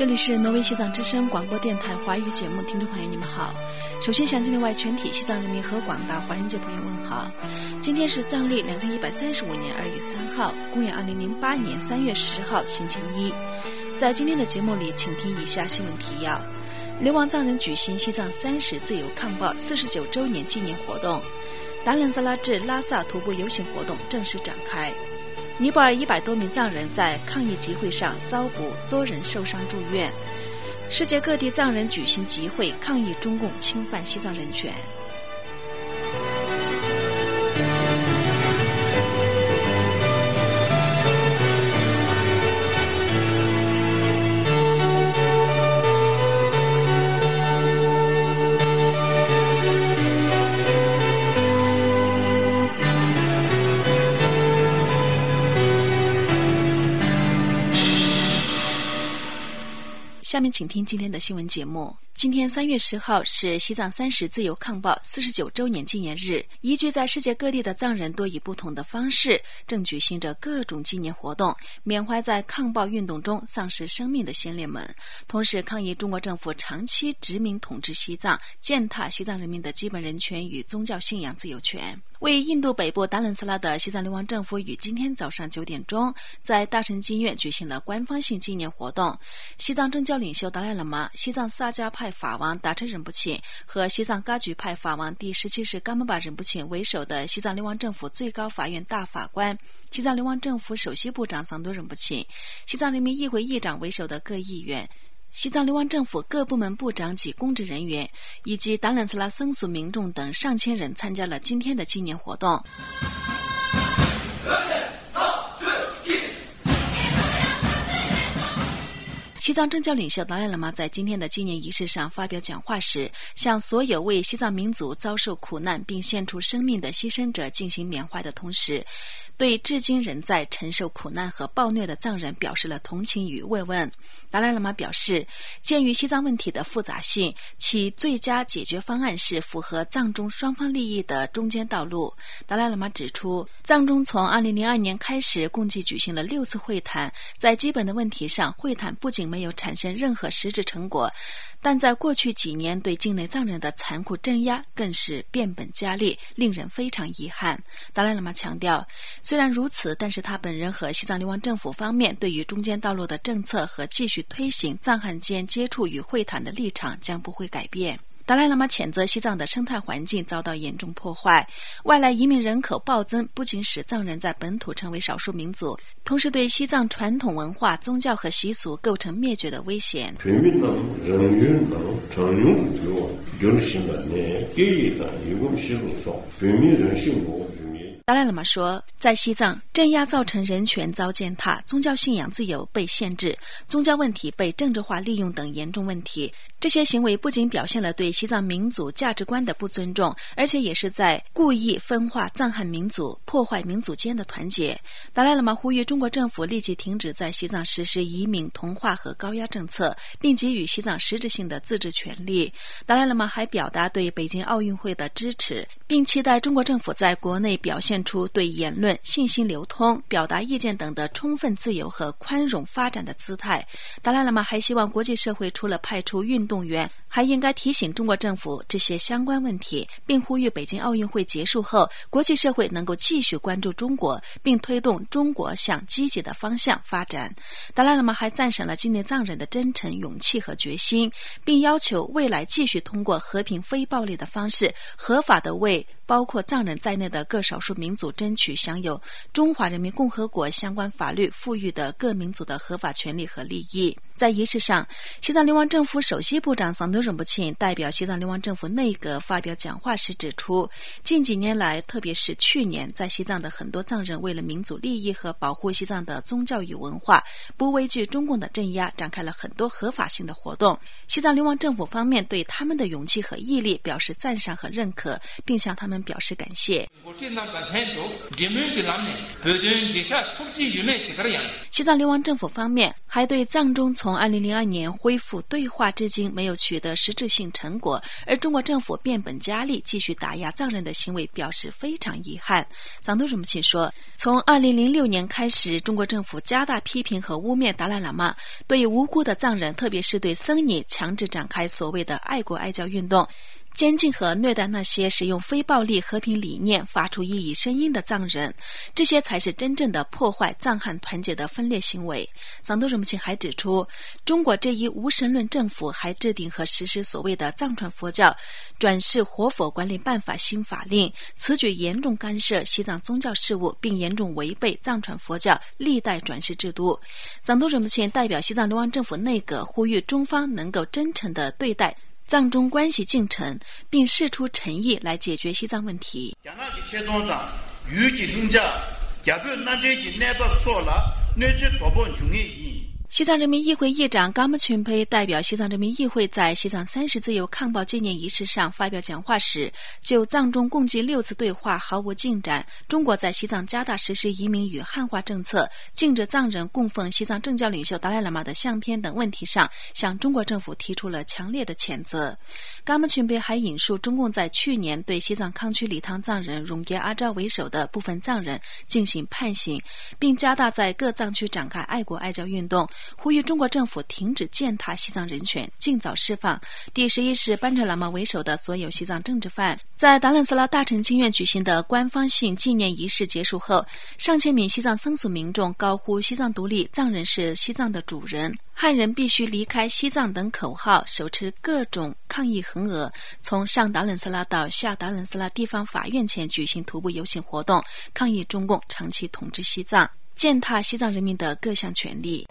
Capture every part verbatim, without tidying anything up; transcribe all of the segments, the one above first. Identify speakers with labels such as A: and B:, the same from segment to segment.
A: 这里是挪威西藏之声广播电台华语节目，听众朋友你们好。首先向境内外全体西藏人民和广大华人界朋友问好。今天是藏历两千一百三十五年二月三号，公元二零零八年三月十号，星期一。在今天的节目里，请听以下新闻提要：流亡藏人举行西藏三十自由抗暴四十九周年纪念活动；达兰萨拉至拉萨徒步游行活动正式展开；尼泊尔一百多名藏人在抗议集会上遭捕，多人受伤住院；世界各地藏人举行集会抗议中共侵犯西藏人权。下面请听今天的新闻节目。今天三月十号是西藏三十自由抗暴四十九周年纪念日，移居在世界各地的藏人多以不同的方式正举行着各种纪念活动，缅怀在抗暴运动中丧失生命的先烈们，同时抗议中国政府长期殖民统治西藏，践踏西藏人民的基本人权与宗教信仰自由权。为印度北部达兰萨拉的西藏流亡政府于今天早上九点钟在大乘经院举行了官方性纪念活动。西藏政教领袖达赖喇嘛、西藏萨迦派法王达车仁波切和西藏噶举派法王第十七世噶玛巴仁波切为首的西藏流亡政府最高法院大法官、西藏流亡政府首席部长桑多仁波切、西藏人民议会议长为首的各议员、西藏流亡政府各部门部长及公职人员以及达兰萨拉僧俗民众等上千人参加了今天的纪念活动。西藏政教领袖达赖喇嘛在今天的纪念仪式上发表讲话时，向所有为西藏民族遭受苦难并献出生命的牺牲者进行缅怀的同时，对至今仍在承受苦难和暴虐的藏人表示了同情与慰问。达赖喇嘛表示，鉴于西藏问题的复杂性，其最佳解决方案是符合藏中双方利益的中间道路。达赖喇嘛指出，藏中从二零零二年开始共计举行了六次会谈，在基本的问题上，会谈不仅没有产生任何实质成果，但在过去几年对境内藏人的残酷镇压更是变本加厉，令人非常遗憾。达赖喇嘛强调，虽然如此，但是他本人和西藏流亡政府方面对于中间道路的政策和继续推行藏汉间接触与会谈的立场将不会改变。达赖喇嘛谴责西藏的生态环境遭到严重破坏，外来移民人口暴增不仅使藏人在本土成为少数民族，同时对西藏传统文化、宗教和习俗构成灭绝的危险。达赖喇嘛说，在西藏，镇压造成人权遭践踏，宗教信仰自由被限制，宗教问题被政治化利用等严重问题。这些行为不仅表现了对西藏民族价值观的不尊重，而且也是在故意分化藏汉民族，破坏民族间的团结。达赖喇嘛呼吁中国政府立即停止在西藏实施移民同化和高压政策，并给予西藏实质性的自治权利。达赖喇嘛还表达对北京奥运会的支持，并期待中国政府在国内表现出对言论、信息流通、表达意见等的充分自由和宽容发展的姿态。达赖喇嘛还希望国际社会除了派出运动员，还应该提醒中国政府这些相关问题，并呼吁北京奥运会结束后，国际社会能够继续关注中国，并推动中国向积极的方向发展。达赖喇嘛还赞赏了境内藏人的真诚、勇气和决心，并要求未来继续通过和平非暴力的方式，合法的为包括藏人在内的各少数民族争取享有中华人民共和国相关法律赋予的各民族的合法权利和利益。在仪式上，西藏流亡政府首席部长桑多仁波切代表西藏流亡政府内阁发表讲话时指出，近几年来，特别是去年，在西藏的很多藏人为了民族利益和保护西藏的宗教与文化，不畏惧中共的镇压，展开了很多合法性的活动。西藏流亡政府方面对他们的勇气和毅力表示赞赏和认可，并向他们表示感谢。 西藏流亡政府方面还对藏中从二零零二年恢复对话至今没有取得实质性成果，而中国政府变本加厉继续打压藏人的行为表示非常遗憾。藏东人母亲说，从二零零六年开始，中国政府加大批评和污蔑达赖喇嘛，对无辜的藏人，特别是对僧尼强制展开所谓的爱国爱教运动，监禁和虐待那些使用非暴力和平理念发出异议声音的藏人，这些才是真正的破坏藏汉团结的分裂行为。藏东人母亲还指出，中国这一无神论政府还制定和实施所谓的藏传佛教转世活佛管理办法新法令，此举严重干涉西藏宗教事务，并严重违背藏传佛教历代转世制度。藏东人母亲代表西藏流亡政府内阁呼吁中方能够真诚地对待藏中关系进程，并释出诚意来解决西藏问题。西藏人民议会议长噶木群培代表西藏人民议会在西藏三十自由抗暴纪念仪式上发表讲话时，就藏中共计六次对话毫无进展，中国在西藏加大实施移民与汉化政策，禁止藏人供奉西藏政教领袖达赖喇嘛的相片等问题上，向中国政府提出了强烈的谴责。噶木群培还引述中共在去年对西藏康区理塘藏人荣杰阿昭为首的部分藏人进行判刑，并加大在各藏区展开爱国爱教运动，呼吁中国政府停止践踏西藏人权，尽早释放第十一世班哲喇嘛为首的所有西藏政治犯。在达兰斯拉大城经院举行的官方性纪念仪式结束后，上千名西藏僧俗民众高呼西藏独立，藏人是西藏的主人，汉人必须离开西藏等口号，手持各种抗议横额，从上达冷斯拉到下达冷斯拉地方法院前举行徒步游行活动，抗议中共长期统治西藏，践踏西藏人民的各项权利。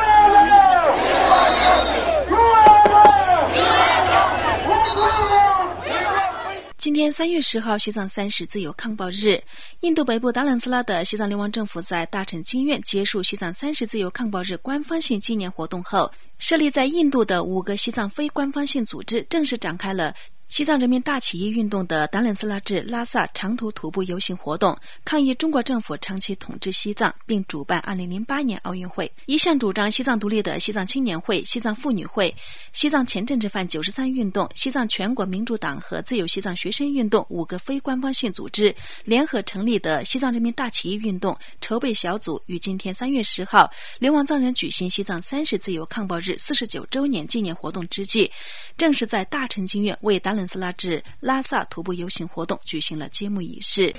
A: 今天三月十号，西藏三十自由抗暴日。印度北部达兰斯拉的西藏流亡政府在大城经院结束西藏三十自由抗暴日官方性纪念活动后，设立在印度的五个西藏非官方性组织正式展开了西藏人民大起义运动的达兰斯拉至拉萨长途徒步游行活动，抗议中国政府长期统治西藏，并主办二零零八年奥运会。一向主张西藏独立的西藏青年会、西藏妇女会、西藏前政治犯九十三运动、西藏全国民主党和自由西藏学生运动五个非官方性组织联合成立的西藏人民大起义运动筹备小组，于今天三月十号流亡藏人举行西藏三十自由抗暴日四十九周年纪念活动之际，正是在大城经院为达兰斯拉至拉萨徒步游行活动举行了揭幕仪式。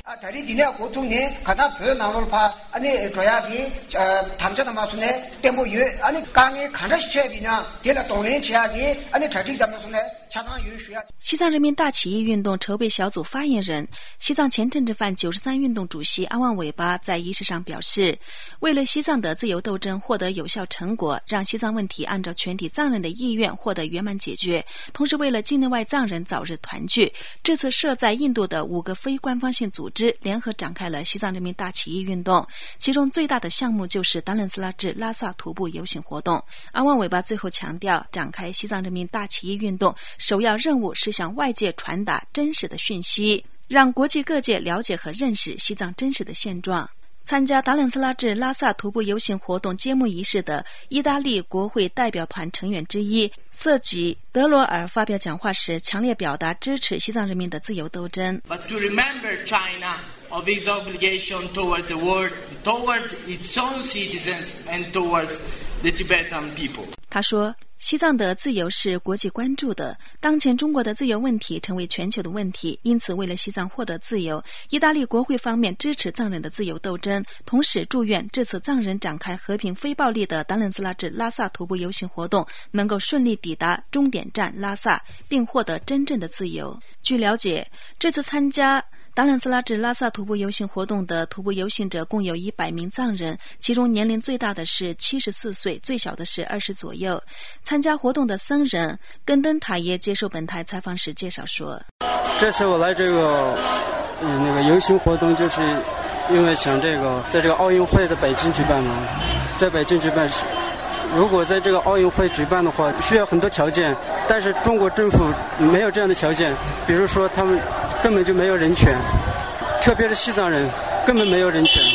A: 西藏人民大起义运动筹备小组发言人、西藏前政治犯九十三运动主席阿旺尾巴在仪式上表示，为了西藏的自由斗争获得有效成果，让西藏问题按照全体藏人的意愿获得圆满解决，同时为了境内外藏人早日团聚，这次设在印度的五个非官方性组织联合展开了西藏人民大起义运动，其中最大的项目就是达兰斯拉至拉萨徒步游行活动。阿旺尾巴最后强调，展开西藏人民大起义运动首要任务是向外界传达真实的讯息，让国际各界了解和认识西藏真实的现状。参加达兰斯拉至拉萨徒步游行活动揭幕仪式的意大利国会代表团成员之一瑟吉·德罗尔发表讲话时，强烈表达支持西藏人民的自由斗争。
B: But to remember China of its obligation towards the world, towards its own citizens and towards the Tibetan people.
A: 他说，西藏的自由是国际关注的，当前中国的自由问题成为全球的问题，因此为了西藏获得自由，意大利国会方面支持藏人的自由斗争，同时祝愿这次藏人展开和平非暴力的达兰斯拉至拉萨徒步游行活动能够顺利抵达终点站拉萨，并获得真正的自由。据了解，这次参加达兰斯拉至拉萨徒步游行活动的徒步游行者共有一百名藏人，其中年龄最大的是七十四岁，最小的是二十左右。参加活动的僧人根登塔耶接受本台采访时介绍说，
C: 这次我来这个嗯那个游行活动，就是因为想这个在这个奥运会在北京举办嘛，在北京举办，如果在这个奥运会举办的话，需要很多条件，但是中国政府没有这样的条件，比如说他们根本就没有人权，特别是西藏人根本没有人权，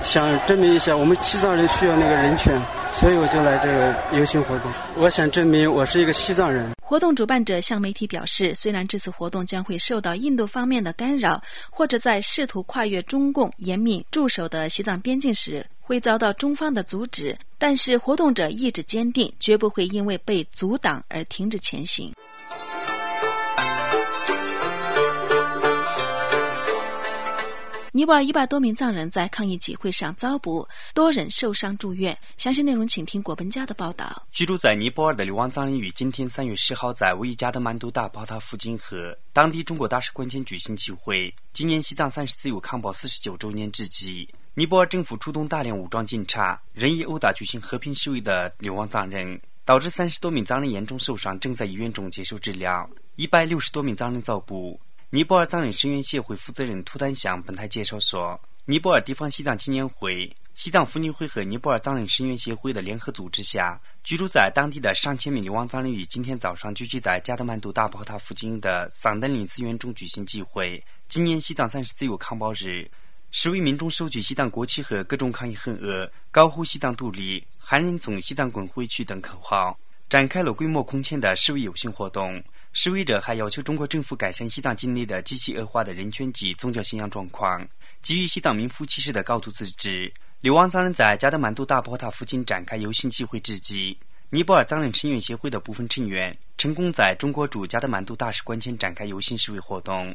C: 想证明一下我们西藏人需要那个人权，所以我就来这个游行活动。我想证明我是一个西藏人。
A: 活动主办者向媒体表示，虽然这次活动将会受到印度方面的干扰，或者在试图跨越中共严密驻守的西藏边境时会遭到中方的阻止，但是活动者意志坚定，绝不会因为被阻挡而停止前行。尼泊尔一百多名藏人在抗议集会上遭捕，多人受伤住院。详细内容请听果本家的报道。
D: 居住在尼泊尔的流亡藏人于今天三月十号在威加德曼都大宝塔附近和当地中国大使馆前举行集会，纪念西藏三十自由抗暴四十九周年之际，尼泊尔政府出动大量武装警察，任意殴打举行和平示威的流亡藏人，导致三十多名藏人严重受伤，正在医院中接受治疗，一百六十多名藏人遭捕。尼泊尔藏人声援协会负责人图丹向本台介绍说，尼泊尔地方西藏纪念会、西藏妇女会和尼泊尔藏人声援协会的联合组织下，居住在当地的上千名流亡藏人于今天早上聚集在加德满都大宝塔附近的桑登林寺院中举行集会，纪念西藏三十自由抗暴日。示威民众手举西藏国旗和各种抗议横额，高呼西藏独立、汉人从西藏滚回去等口号，展开了规模空前的示威游行活动。示威者还要求中国政府改善西藏境内的极其恶化的人权及宗教信仰状况，给予西藏名副其实的高度自治。流亡藏人在加德满都大宝塔附近展开游行集会之际，尼泊尔藏人声援协会的部分成员成功在中国驻加德满都大使馆前展开游行示威活动。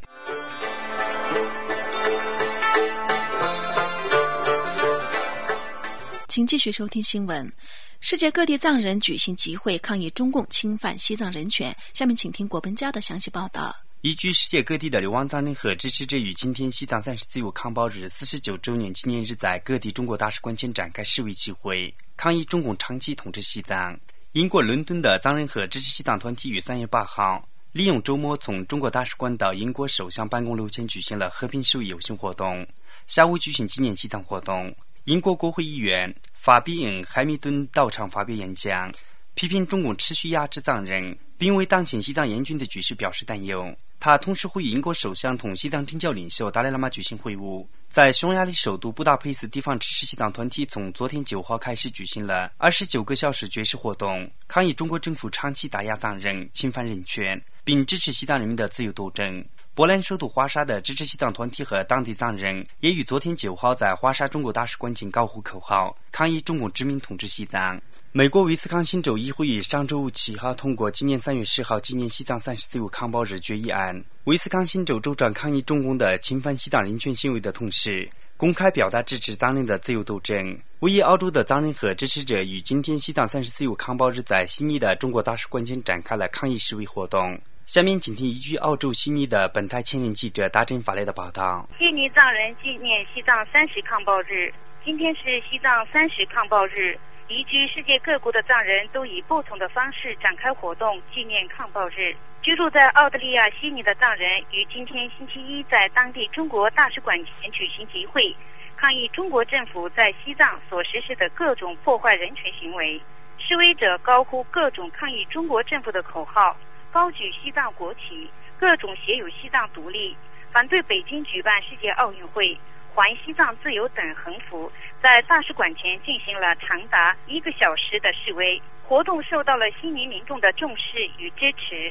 A: 请继续收听新闻。世界各地藏人举行集会抗议中共侵犯西藏人权。下面请听果本家的详细报道。
D: 依据世界各地的流亡藏人和支持者于今天西藏三十自由抗暴日四十九周年纪念日在各地中国大使馆前展开示威集会，抗议中共长期统治西藏。英国伦敦的藏人和支持西藏团体于三月八号利用周末从中国大使馆到英国首相办公楼前举行了和平示威游行活动，下午举行纪念西藏活动。英国国会议员法比恩·海米顿到场发表演讲，批评中共持续压制藏人，并为当前西藏严峻的局势表示担忧。他同时呼吁英国首相同西藏政教领袖达赖喇嘛举行会晤。在匈牙利首都布达佩斯，地方支持西藏团体从昨天九号开始举行了二十九个小时绝食活动，抗议中国政府长期打压藏人、侵犯人权，并支持西藏人民的自由斗争。波兰首都华沙的支持西藏团体和当地藏人也于昨天九号在华沙中国大使馆前高呼口号，抗议中共殖民统治西藏。美国威斯康星州议会于上周五七号通过今年三月十号纪念西藏三十自由抗暴日决议案。威斯康星州州长抗议中共的侵犯西藏人权行为的同时，公开表达支持藏人的自由斗争。位于澳洲的藏人和支持者于今天西藏三十自由抗暴日在悉尼的中国大使馆前展开了抗议示威活动。下面请听依据澳洲悉尼的本台前任记者达珍发来的报道。
E: 悉尼藏人纪念西藏三十抗暴日，今天是西藏三十抗暴日，移居世界各国的藏人都以不同的方式展开活动纪念抗暴日。居住在澳大利亚悉尼的藏人于今天星期一在当地中国大使馆前举行集会，抗议中国政府在西藏所实施的各种破坏人权行为。示威者高呼各种抗议中国政府的口号，高举西藏国旗，各种写有西藏独立、反对北京举办世界奥运会、还西藏自由等横幅，在大使馆前进行了长达一个小时的示威活动，受到了悉尼民众的重视与支持。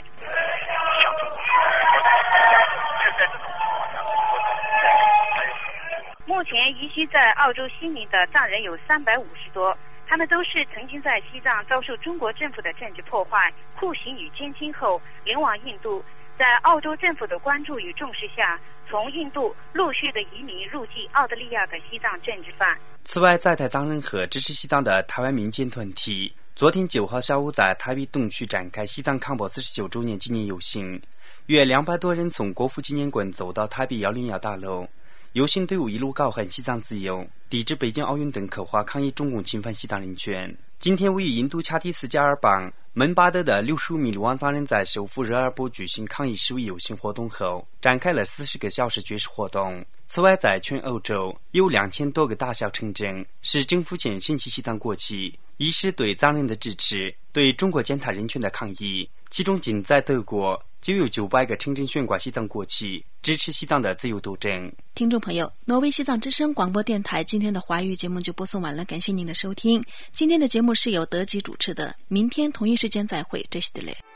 E: 目前移居在澳洲悉尼的藏人有三百五十多，他们都是曾经在西藏遭受中国政府的政治破坏、酷刑与监禁后流亡印度，在澳洲政府的关注与重视下，从印度陆续的移民入籍澳大利亚的西藏政治犯。
D: 此外，在台藏人和支持西藏的台湾民间团体昨天九号下午在台北东区展开西藏抗暴四十九周年纪念游行，约两百多人从国父纪念馆走到台北一零一大楼。游行队伍一路高喊西藏自由、抵制北京奥运等口号，抗议中共侵犯西藏人权。今天位于印度恰蒂斯加尔邦门巴德的六十五名流亡藏人在首府热尔布举行抗议示威游行活动后，展开了四十个小时绝食活动。此外，在全欧洲有两千多个大小城镇是政府前升起西藏国旗，以示对藏人的支持，对中国践踏人权的抗议。其中仅在德国就有九百个城镇悬挂西藏国旗，支持西藏的自由斗争。
A: 听众朋友，挪威西藏之声广播电台今天的华语节目就播送完了，感谢您的收听。今天的节目是由德吉主持的，明天同一时间再会，这是的嘞。